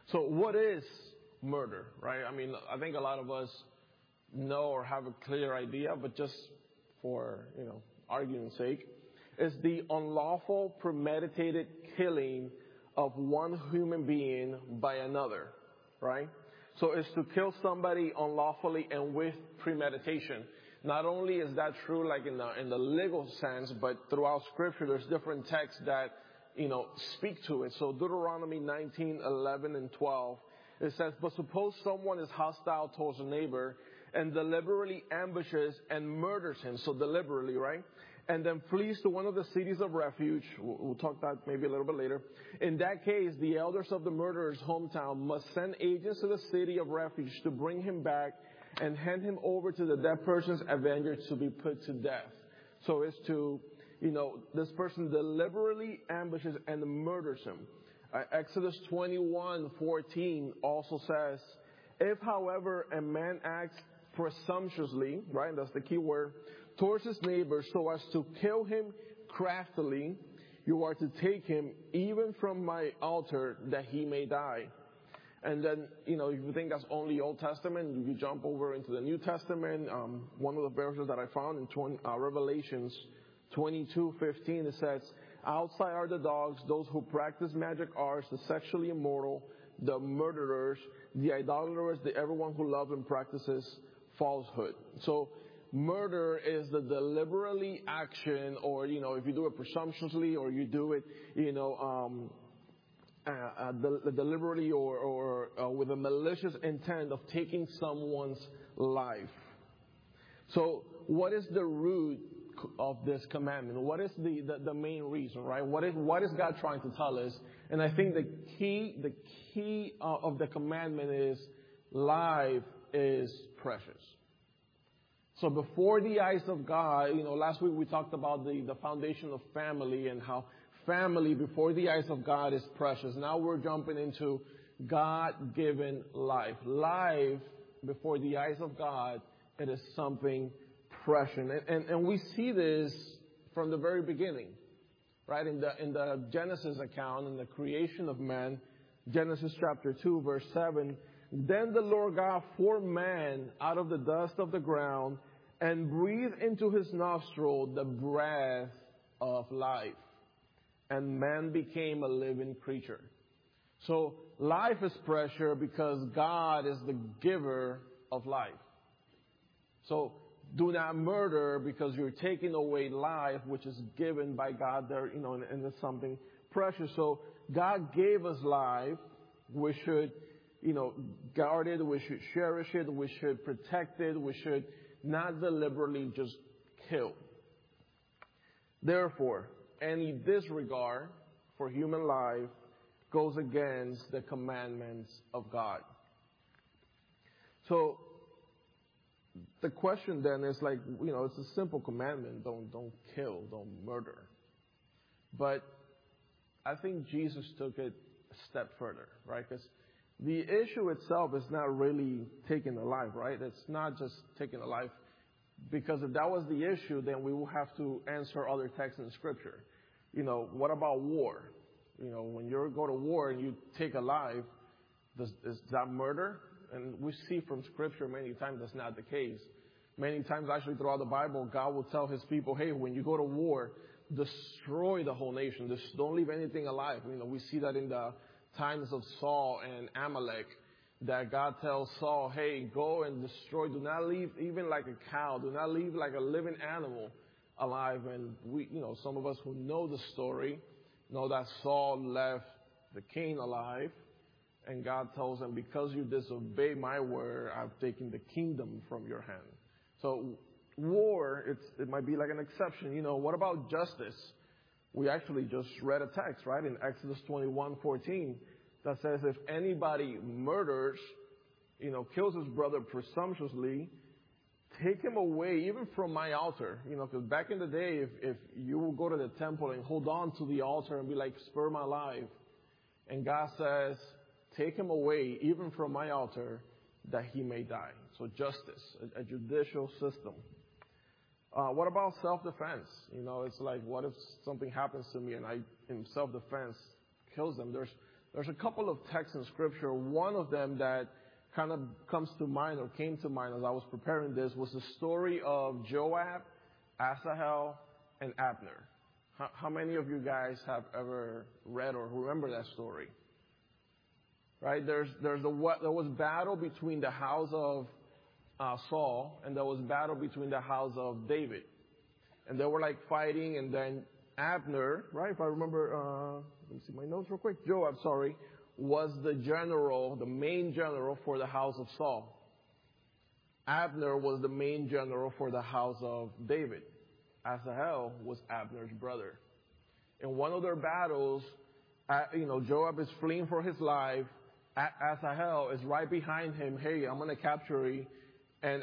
So what is murder, right? I mean, I think a lot of us know or have a clear idea, but just for, argument's sake, is the unlawful, premeditated killing of one human being by another, right? So it's to kill somebody unlawfully and with premeditation. Not only is that true like in the legal sense, but throughout Scripture there's different texts that, speak to it. So Deuteronomy 19:11 and 12, it says, "But suppose someone is hostile towards a neighbor and deliberately ambushes and murders him," so deliberately, right? "And then flees to one of the cities of refuge," we'll talk that maybe a little bit later. "In that case, the elders of the murderer's hometown must send agents to the city of refuge to bring him back and hand him over to the dead person's avengers to be put to death." So it's to, this person deliberately ambushes and murders him. Exodus 21:14 also says, "If, however, a man acts presumptuously," right, that's the key word, "towards his neighbor so as to kill him craftily, you are to take him even from my altar that he may die." And then, if you think that's only Old Testament, you jump over into the New Testament. One of the verses that I found in Revelations 22:15, it says, "Outside are the dogs, those who practice magic arts, the sexually immoral, the murderers, the idolaters, everyone who loves and practices falsehood." So murder is the deliberately action, or, if you do it presumptuously, or you do it, deliberately or with a malicious intent of taking someone's life. So what is the root of this commandment? What is the main reason, right? What is God trying to tell us? And I think the key of the commandment is life is precious. So before the eyes of God, last week we talked about the foundation of family and how family before the eyes of God is precious. Now we're jumping into God-given life. Life before the eyes of God, it is something precious. And we see this from the very beginning, right? In the Genesis account, in the creation of man, Genesis chapter 2, verse 7, "Then the Lord God formed man out of the dust of the ground and breathed into his nostril the breath of life. And man became a living creature." So life is precious because God is the giver of life. So do not murder because you're taking away life, which is given by God there, and it's something precious. So God gave us life. We should, guard it. We should cherish it. We should protect it. We should not deliberately just kill. Therefore, any disregard for human life goes against the commandments of God. So the question then is like, it's a simple commandment. Don't kill, don't murder. But I think Jesus took it a step further, right? Because the issue itself is not really taking a life, right? It's not just taking a life. Because if that was the issue, then we will have to answer other texts in Scripture. What about war? When you go to war and you take a life, is that murder? And we see from Scripture many times that's not the case. Many times, actually, throughout the Bible, God will tell His people, hey, when you go to war, destroy the whole nation. Just don't leave anything alive. We see that in the times of Saul and Amalek, that God tells Saul, hey, go and destroy. Do not leave even like a cow. Do not leave like a living animal alive. And we, some of us who know the story know that Saul left the king alive. And God tells him, because you disobey my word, I've taken the kingdom from your hand. So war, it might be like an exception. What about justice? We actually just read a text, right, in Exodus 21:14 that says if anybody murders, kills his brother presumptuously, take him away even from my altar. Because back in the day, if you will go to the temple and hold on to the altar and be like, spare my life. And God says, take him away even from my altar that he may die. So justice, a judicial system. What about self-defense? It's like, what if something happens to me and I, in self-defense, kills them? There's There's a couple of texts in Scripture. One of them that kind of comes to mind or came to mind as I was preparing this was the story of Joab, Asahel, and Abner. How many of you guys have ever read or remember that story? Right? There was battle between the house of Saul, and there was battle between the house of David. And they were like fighting, and then Abner, right, if I remember, let me see my notes real quick. Joab, was the general, the main general for the house of Saul. Abner was the main general for the house of David. Asahel was Abner's brother. In one of their battles, Joab is fleeing for his life. Asahel is right behind him. Hey, I'm going to capture you. And,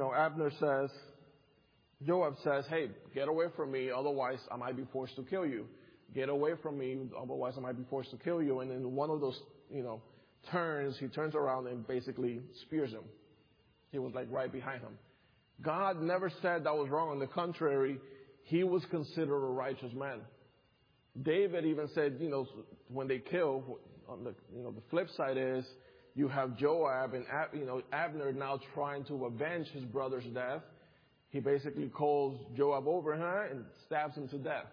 Joab says, hey, get away from me, otherwise I might be forced to kill you. Get away from me, otherwise I might be forced to kill you. And in one of those, turns, he turns around and basically spears him. He was like right behind him. God never said that was wrong. On the contrary, he was considered a righteous man. David even said, when they kill, on the flip side is you have Joab and Abner now trying to avenge his brother's death. He basically calls Joab over and stabs him to death.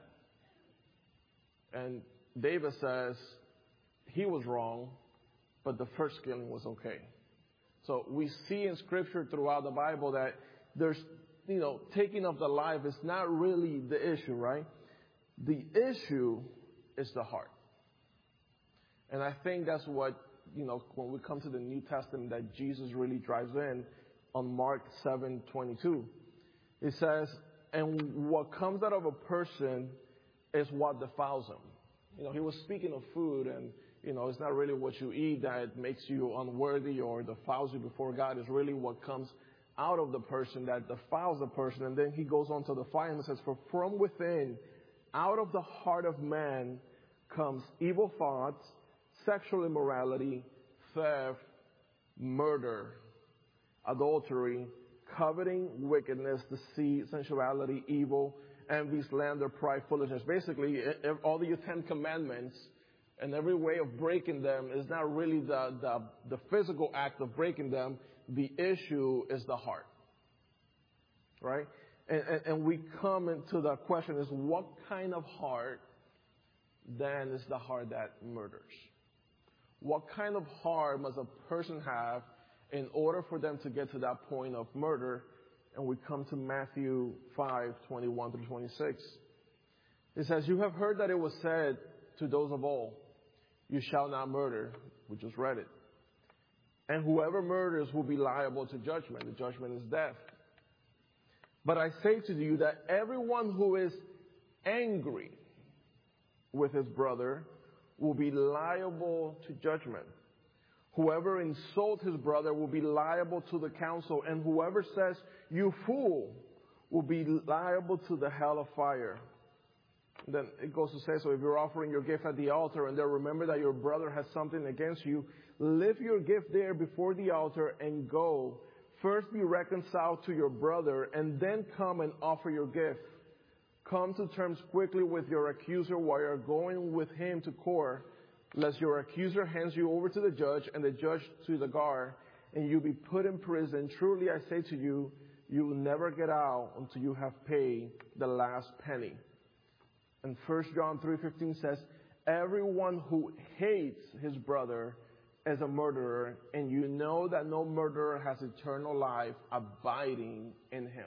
And David says he was wrong, but the first killing was okay. So we see in Scripture throughout the Bible that there's, taking of the life is not really the issue, right? The issue is the heart. And I think that's what, when we come to the New Testament, that Jesus really drives in on Mark 7:22. It says, and what comes out of a person is what defiles him. He was speaking of food, and, it's not really what you eat that makes you unworthy or defiles you before God. It's really what comes out of the person that defiles the person. And then he goes on to define and says, for from within, out of the heart of man comes evil thoughts, sexual immorality, theft, murder, adultery, coveting, wickedness, deceit, sensuality, evil, envy, slander, pride, foolishness. Basically, all the 10 commandments and every way of breaking them is not really the physical act of breaking them. The issue is the heart. Right? And we come into the question is, what kind of heart then is the heart that murders? What kind of heart must a person have in order for them to get to that point of murder? And we come to Matthew 5:21-26. It says, you have heard that it was said to those of old, you shall not murder. We just read it. And whoever murders will be liable to judgment. The judgment is death. But I say to you that everyone who is angry with his brother will be liable to judgment. Whoever insults his brother will be liable to the council, and whoever says, you fool, will be liable to the hell of fire. And then it goes to say, so if you're offering your gift at the altar and then remember that your brother has something against you, leave your gift there before the altar and go. First be reconciled to your brother and then come and offer your gift. Come to terms quickly with your accuser while you're going with him to court, lest your accuser hands you over to the judge and the judge to the guard, and you be put in prison. Truly I say to you, you will never get out until you have paid the last penny. And 1 John 3:15 says, everyone who hates his brother is a murderer, and you know that no murderer has eternal life abiding in him.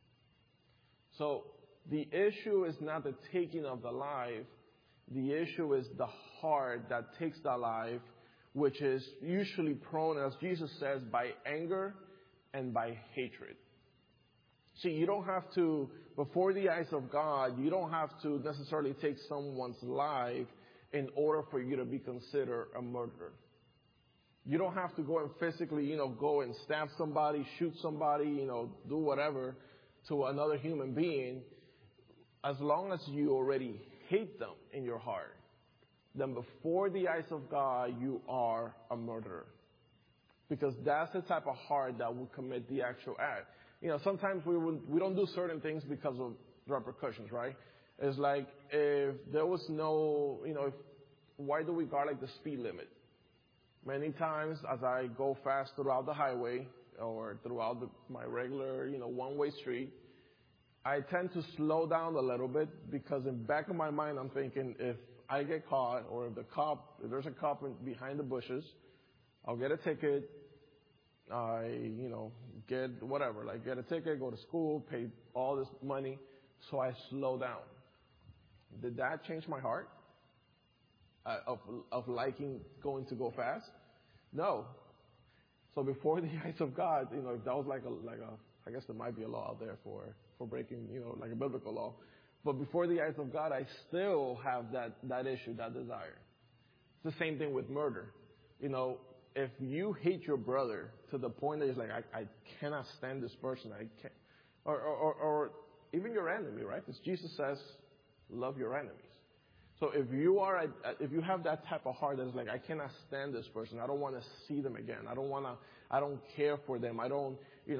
So the issue is not the taking of the life. The issue is the heart that takes the life, which is usually prone, as Jesus says, by anger and by hatred. See, you don't have to, before the eyes of God, you don't have to necessarily take someone's life in order for you to be considered a murderer. You don't have to go and physically, go and stab somebody, shoot somebody, do whatever to another human being. As long as you already hate them in your heart, then before the eyes of God, you are a murderer. Because that's the type of heart that will commit the actual act. Sometimes we don't do certain things because of repercussions, right? It's like if there was no, if why do we guard like the speed limit? Many times as I go fast throughout the highway or throughout my regular, one-way street, I tend to slow down a little bit because in the back of my mind I'm thinking if I get caught or if there's a cop behind the bushes, I'll get a ticket. Get whatever, like get a ticket, go to school, pay all this money, so I slow down. Did that change my heart of liking to go fast? No. So before the eyes of God, if that was like I guess there might be a law out there for breaking, like a biblical law. But before the eyes of God, I still have that issue, that desire. It's the same thing with murder. If you hate your brother to the point that it's like, I cannot stand this person, I can't, or even your enemy, right? Because Jesus says, love your enemies. So if you have that type of heart that is like, I cannot stand this person, I don't want to see them again, I don't care for them, I don't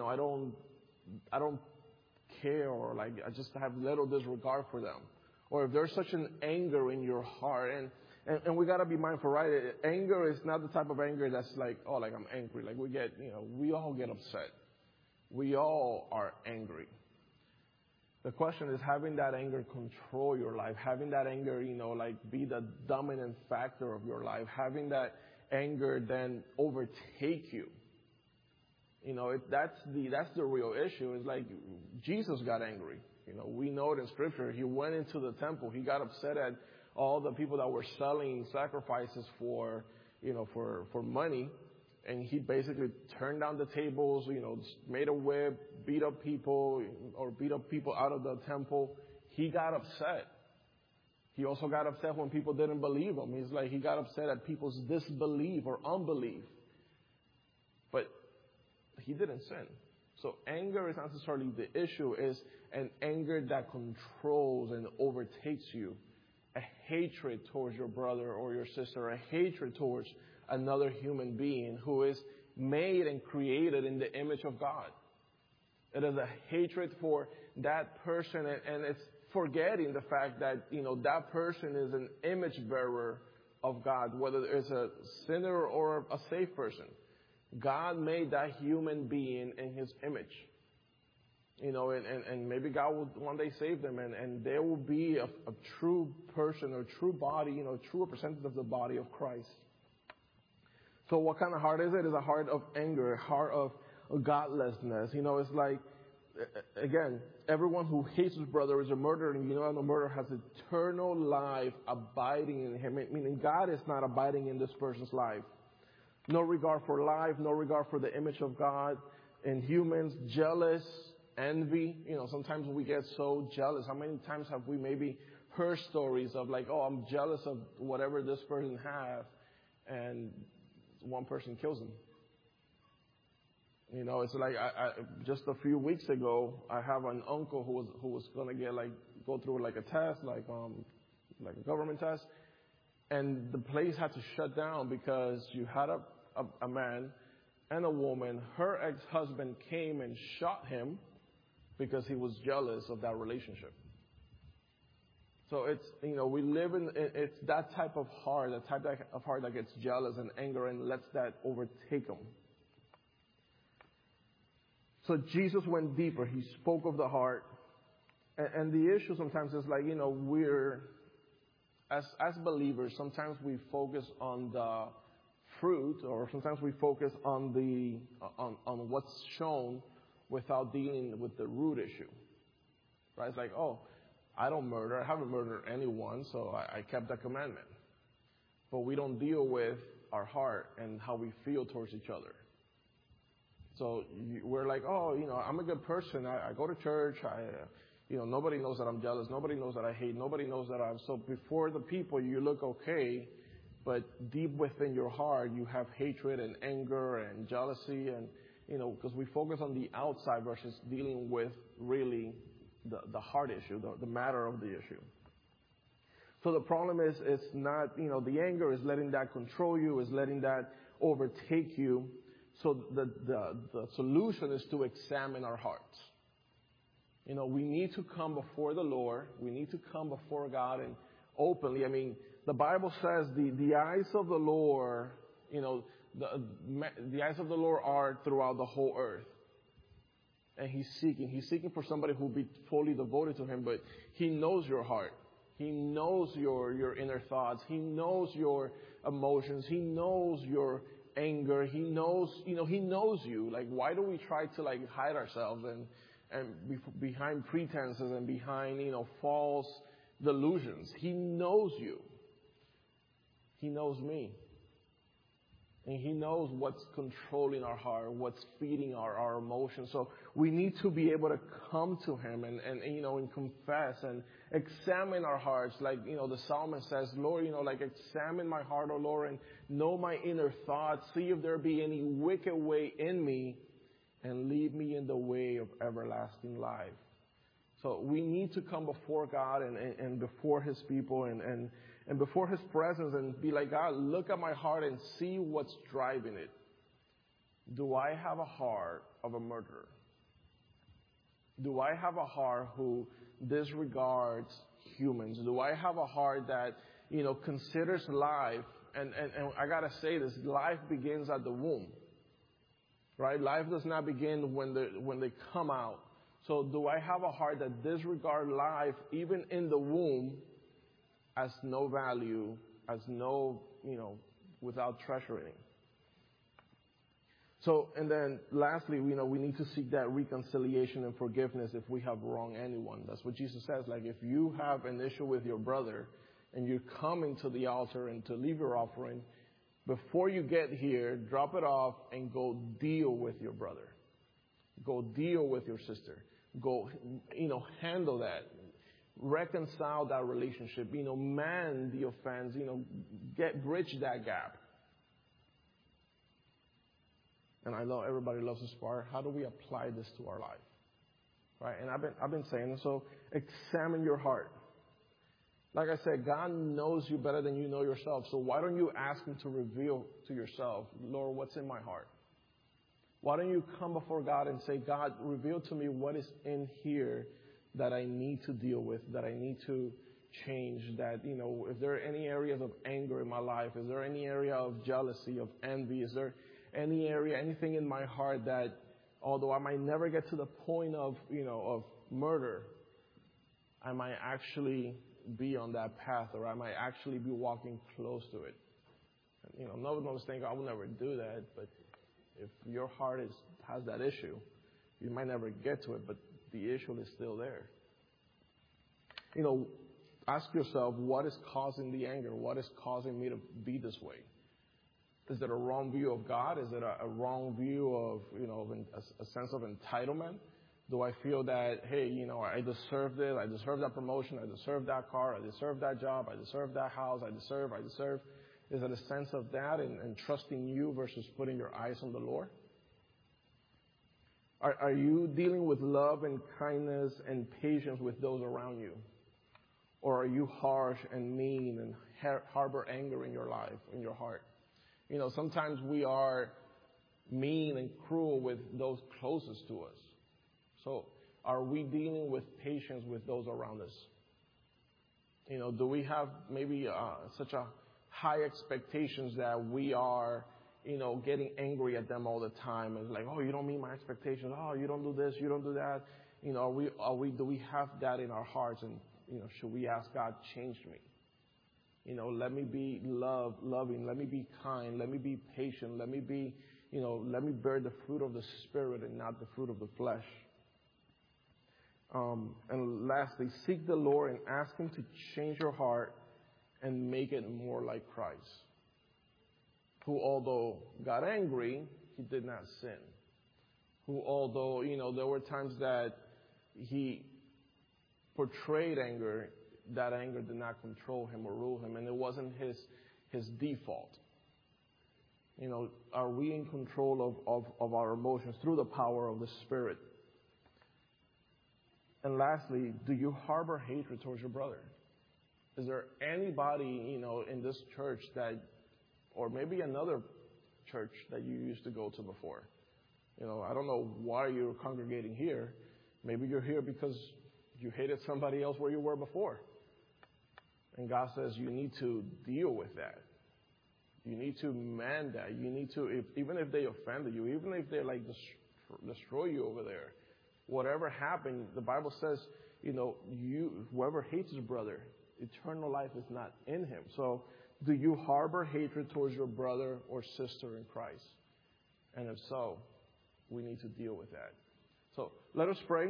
care, or like, I just have little disregard for them. Or if there's such an anger in your heart, and we gotta be mindful, right? Anger is not the type of anger that's like, oh, like I'm angry. Like we all get upset. We all are angry. The question is having that anger control your life, having that anger, like be the dominant factor of your life, having that anger then overtake you. That's the real issue. It's like Jesus got angry. We know it in Scripture. He went into the temple. He got upset at all the people that were selling sacrifices for money, and he basically turned down the tables, made a whip, beat up people out of the temple. He got upset. He also got upset when people didn't believe him. He's like, he got upset at people's disbelief or unbelief. But he didn't sin. So anger is not necessarily the issue. Is an anger that controls and overtakes you. A hatred towards your brother or your sister, a hatred towards another human being who is made and created in the image of God. It is a hatred for that person, and it's forgetting the fact that, that person is an image bearer of God, whether it's a sinner or a saved person. God made that human being in His image. And maybe God will one day save them, and there will be a true person or true body, true representative of the body of Christ. So what kind of heart is it? It's a heart of anger, a heart of godlessness. It's like, again, everyone who hates his brother is a murderer, and the murderer has eternal life abiding in him, meaning God is not abiding in this person's life. No regard for life, no regard for the image of God. And humans, jealous, envy. Sometimes we get so jealous. How many times have we maybe heard stories of like, oh, I'm jealous of whatever this person has, and one person kills them. It's like I just a few weeks ago, I have an uncle who was gonna go through like a test, like a government test, and the place had to shut down because you had a man and a woman. Her ex-husband came and shot him because he was jealous of that relationship. So it's, we live it's that type of heart, that gets jealous and anger and lets that overtake them. So Jesus went deeper. He spoke of the heart. And the issue sometimes is like, we're, as believers, sometimes we focus on the fruit, or sometimes we focus on on what's shown without dealing with the root issue. Right? It's like, oh, I don't murder. I haven't murdered anyone, so I kept that commandment. But we don't deal with our heart and how we feel towards each other. So we're like, oh, I'm a good person. I go to church. Nobody knows that I'm jealous. Nobody knows that I hate. Nobody knows that I'm... So before the people, you look okay, but deep within your heart, you have hatred and anger and jealousy, and, because we focus on the outside versus dealing with really the heart issue, the matter of the issue. So the problem is not, the anger is letting that control you, is letting that overtake you. So the solution is to examine our hearts. We need to come before the Lord. We need to come before God and openly. The Bible says the eyes of the Lord, the eyes of the Lord are throughout the whole earth. And He's seeking for somebody who will be fully devoted to Him, but He knows your heart. He knows your inner thoughts. He knows your emotions. He knows your anger. He knows you. Like, why do we try to hide ourselves and behind pretenses and behind, false delusions? He knows you. He knows me. And He knows what's controlling our heart, what's feeding our emotions. So we need to be able to come to Him and confess and examine our hearts. Like, the psalmist says, Lord, examine my heart, O Lord, and know my inner thoughts. See if there be any wicked way in me, and lead me in the way of everlasting life. So we need to come before God and before His people and before His presence and be like, God, look at my heart and see what's driving it. Do I have a heart of a murderer? Do I have a heart who disregards humans? Do I have a heart that, considers life, and I gotta say this, life begins at the womb, right? Life does not begin when they come out. So do I have a heart that disregards life even in the womb as no value, as no, without treasuring? So, and then lastly, we need to seek that reconciliation and forgiveness if we have wronged anyone. That's what Jesus says. Like, if you have an issue with your brother and you're coming to the altar and to leave your offering, before you get here, drop it off and go deal with your brother. Go deal with your sister. Go, handle that. Reconcile that relationship. Mend the offense. Bridge that gap. And I know everybody loves to spar. How do we apply this to our life? Right? And I've been saying, so examine your heart. Like I said, God knows you better than you know yourself. So why don't you ask Him to reveal to yourself, Lord, what's in my heart? Why don't you come before God and say, God, reveal to me what is in here that I need to deal with, that I need to change, that, if there are any areas of anger in my life, is there any area of jealousy, of envy, is there any area, anything in my heart that, although I might never get to the point of, of murder, I might actually be on that path, or I might actually be walking close to it. And, no one's thinking, I will never do that, but if your heart has that issue, you might never get to it, but the issue is still there. Ask yourself, what is causing the anger? What is causing me to be this way? Is it a wrong view of God? Is it a wrong view of, a sense of entitlement? Do I feel that, hey, I deserve this, I deserve that promotion, I deserve that car, I deserve that job, I deserve that house, I deserve. Is it a sense of that and trusting you versus putting your eyes on the Lord? Are you dealing with love and kindness and patience with those around you? Or are you harsh and mean and harbor anger in your life, in your heart? Sometimes we are mean and cruel with those closest to us. So are we dealing with patience with those around us? Do we have maybe such a high expectations that we are, getting angry at them all the time? It's like, oh, you don't meet my expectations. Oh, you don't do this, you don't do that. Do we have that in our hearts? And, should we ask God, change me? Let me be loving. Let me be kind. Let me be patient. Let me be, let me bear the fruit of the Spirit and not the fruit of the flesh. And lastly, seek the Lord and ask Him to change your heart and make it more like Christ, who, although got angry, He did not sin. Who, although, there were times that He portrayed anger, that anger did not control Him or rule Him, and it wasn't His default. Are we in control of our emotions through the power of the Spirit? And lastly, do you harbor hatred towards your brother? Is there anybody, in this church that, or maybe another church that you used to go to before? I don't know why you're congregating here. Maybe you're here because you hated somebody else where you were before. And God says you need to deal with that. You need to mend that. You need to, even if they offended you, even if they like destroy you over there, whatever happened, the Bible says, whoever hates his brother, eternal life is not in him. So do you harbor hatred towards your brother or sister in Christ? And if so, we need to deal with that. So let us pray.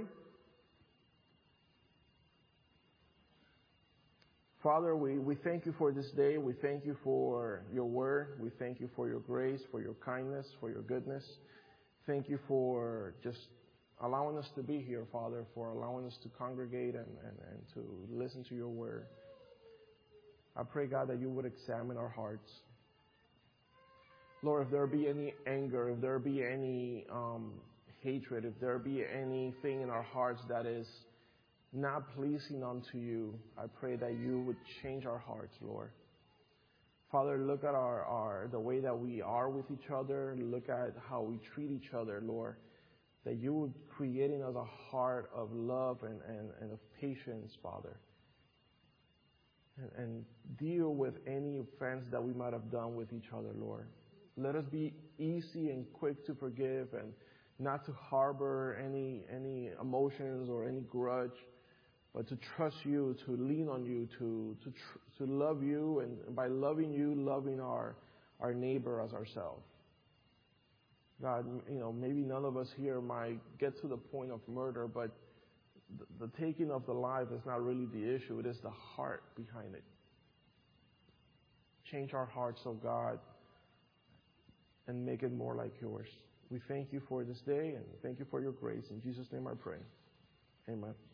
Father, we thank you for this day. We thank you for your word. We thank you for your grace, for your kindness, for your goodness. Thank you for just allowing us to be here, Father, for allowing us to congregate and to listen to your word. I pray, God, that you would examine our hearts. Lord, if there be any anger, if there be any hatred, if there be anything in our hearts that is not pleasing unto you, I pray that you would change our hearts, Lord. Father, look at the way that we are with each other. Look at how we treat each other, Lord. That you would create in us a heart of love and of patience, Father. And deal with any offense that we might have done with each other, Lord. Let us be easy and quick to forgive and not to harbor any emotions or any grudge, but to trust you, to lean on you, to love you, and by loving you, loving our neighbor as ourselves. God, maybe none of us here might get to the point of murder, but the taking of the life is not really the issue. It is the heart behind it. Change our hearts, oh God, and make it more like yours. We thank you for this day, and thank you for your grace. In Jesus' name I pray. Amen.